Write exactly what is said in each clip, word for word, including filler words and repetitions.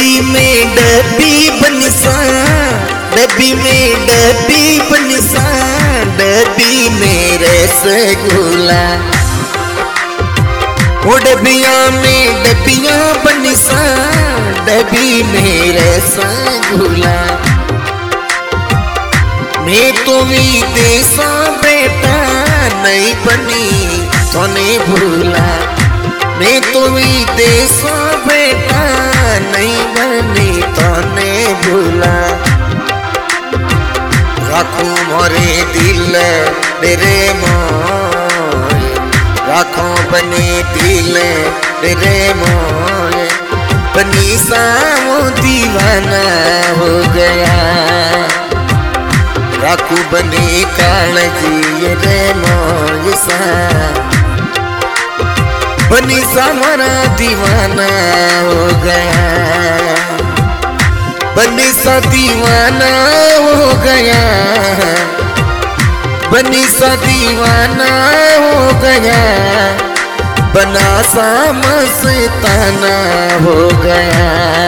डब्बी में डब्बी बनसा, डब्बी में डब्बी बनसा, डब्बी में रसगुल्ला। ओ डबिया में डबिया बनसा, डबी में रसगुल्ला। मैं तो विदेशा बेटा नहीं बनी तोने भूला, मैं तो विदेशा बेटा नहीं बनी तोने भूला। रखू मोरे दिल मेरे मोर, राखों बने दिल तेरे मोर, बनी सा वो दीवाना हो गया। राखू बने कालजी रे मोर सा, बनी सा मारा दीवाना हो गया। बनी सा दीवाना हो गया, बनी सा दीवाना हो गया, बना सा मस्ताना हो गया।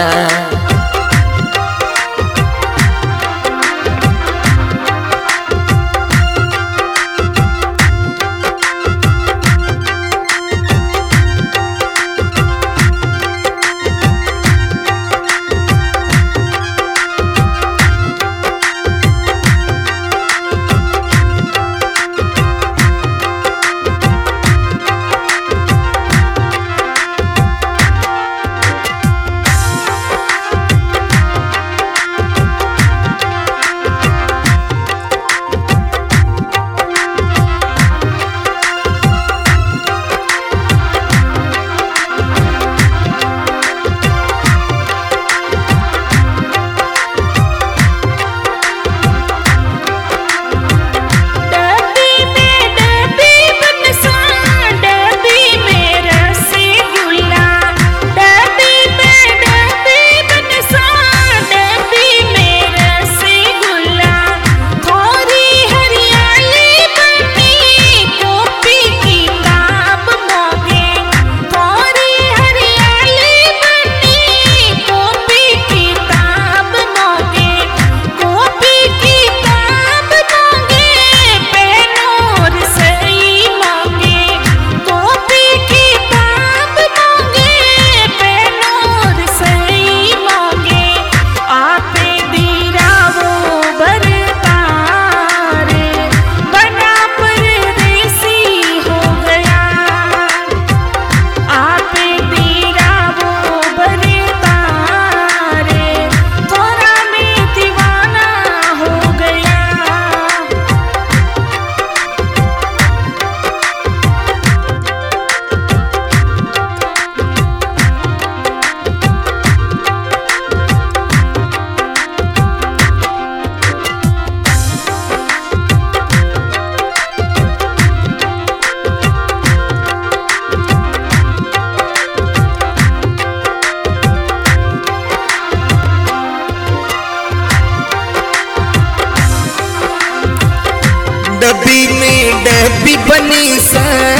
डब्बी में डब्बी बनी सा,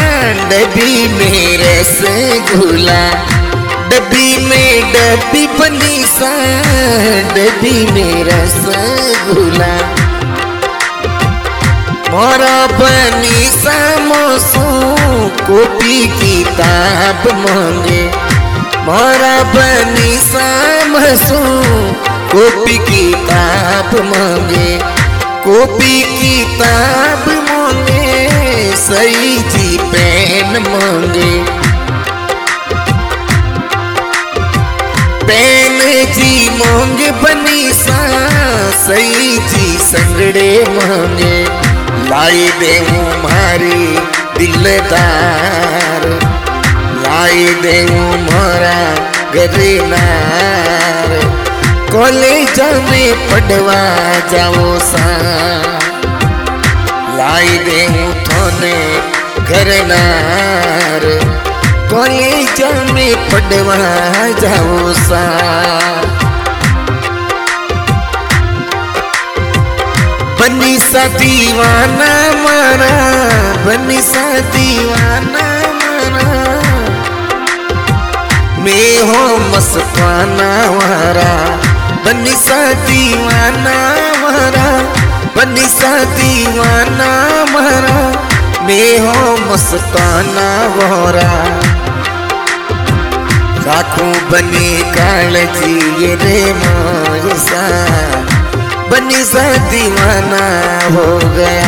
डब्बी में रसगुल्ला। डब्बी में डब्बी बनी सा, डब्बी में रसगुल्ला। मोरा बनी सा मोसो कॉपी किताब मांगे, मोरा बनी सा मोसो कॉपी किताब मांगे। कॉपी किताब मांगे, सही जी पेन मांगे। पेन जी मांगे बनी सा, सही जी संगड़े मांगे। लाई देऊ मारी दिलदार, लाई देऊ मारा गरेनार। कॉलेज में पढ़वा जाओ सा, लाई देऊ थोने घरनार। कॉलेज में पढ़वा जाओ सा। बनी सा दीवाना मारा, बनी सा दीवाना मारा। मैं हो मस्ताना वारा बनी सा दीवाना वारा बनी सा दीवाना वारा मैं हो मस्ताना वारा राखू बनी कालजी रे मोसा बनी सा दीवाना हो गया।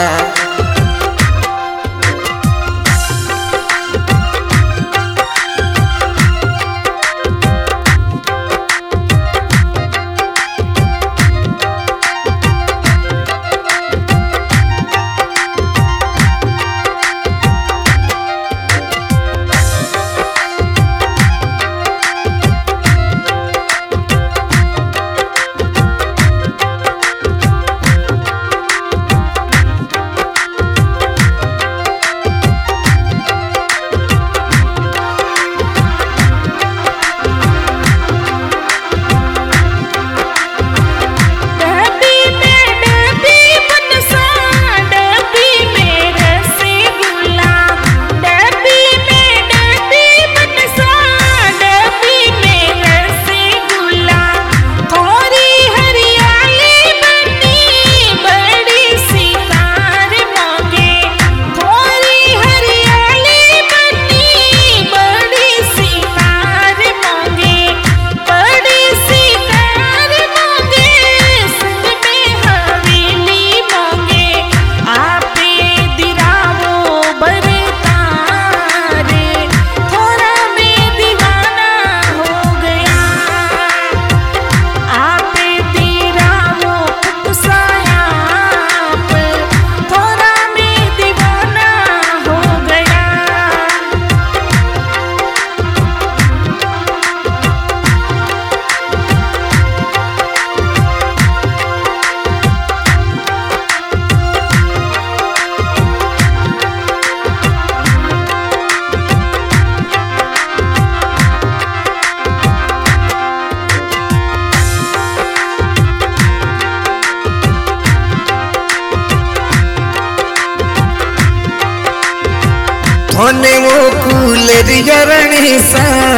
थोने वो कूलर यरणी सा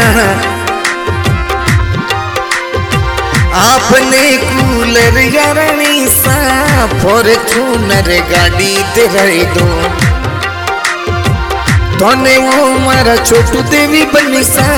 आपने कूलर यरणी सा फॉर्च्यूनर गाड़ी दे रही दो थोने वो मारा छोटू देवी बनी सा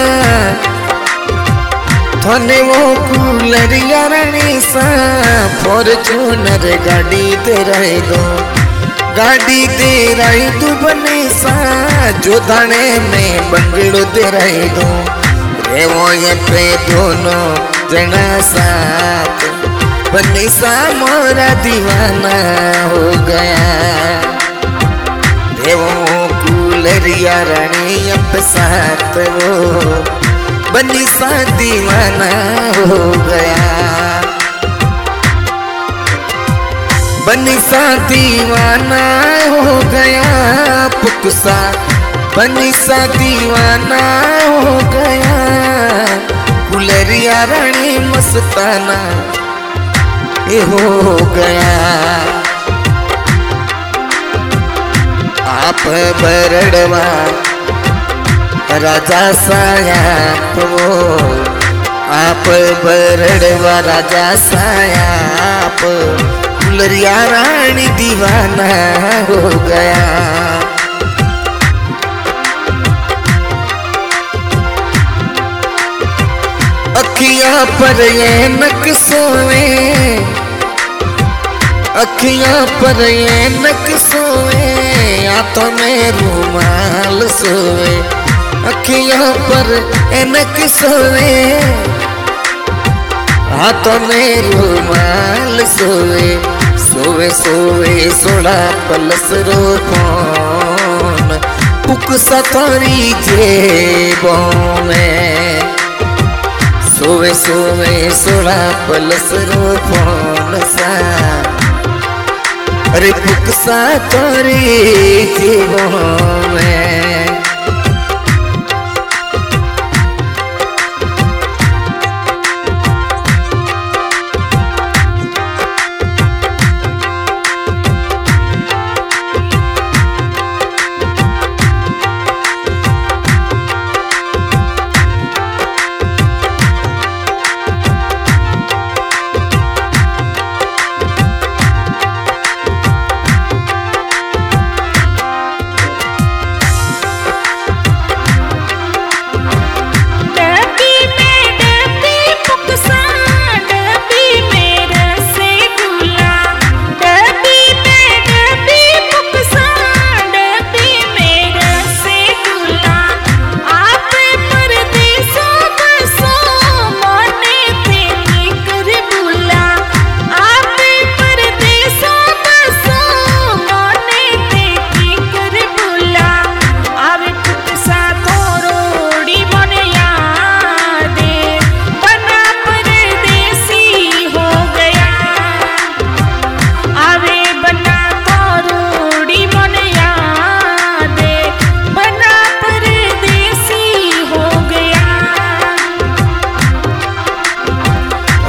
थोने वो कूलर यरणी सा फॉर्च्यूनर गाड़ी दे रही दो गाड़ी दे रही तू बने सा जो धाने में बंगड़ो दे रही दो रे वो ये पे दोनों जना साथ बने सा मोरा दीवाना हो गया रे वो कूलरिया रानी अब साथ वो बनी सा दीवाना हो गया बनी सा दीवाना हो गया पुकसा बनी सा दीवाना हो गया गुलरिया रानी मस्ताना ये हो गया आप बरड़वा राजा सायाप वो आप बरड़वा राजा सायाप गुलरिया रानी दीवाना हो गया अखियां पर ये नक सोए अखियां पर ये नक सोए हाथों में रुमाल सोए अखियां पर ये नक सोए हाथों में रुमाल सोए सोवे सोवे सोड़ा पलस रो कौन पुकसा थारी जेबों में सोवे सोवे सोड़ा पलस रो कौन सा अरे पुकसा थारी जेबों में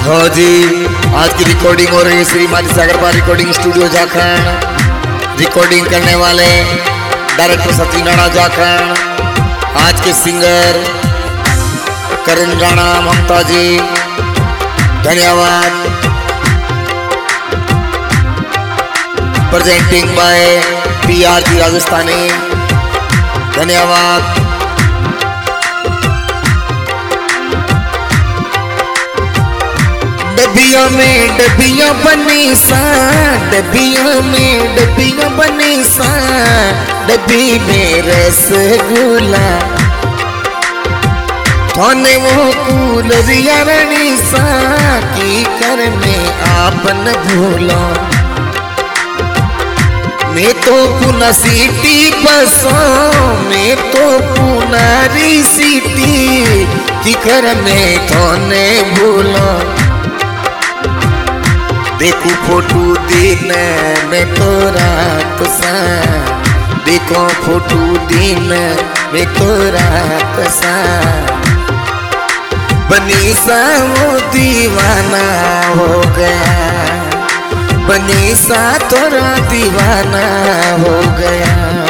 हाँ जी, आज की रिकॉर्डिंग हो रही है Shri Mali Sagarpal recording studio Jharkhand. Recording करने वाले डायरेक्टर सचिन राणा झारखंड। आज के सिंगर करण राणा ममता जी, धन्यवाद। Presenting by P R G Rajasthani, धन्यवाद। डबिया में डबिया बनी सा, डबिया में डबिया बनी सा, डबी में रसगुल्ला थाने वो कूलरिया रणी सा की कर में आपन भूला। मैं तो पुना सीटी बसों, मैं तो पुनारी सीटी की कर में थाने भूला। देखो फोटो दिन में तोरा कसा, देखो फोटो दिन में तोरा कसा, बनी सा वो दीवाना हो गया, बनी सा तोरा दीवाना हो गया।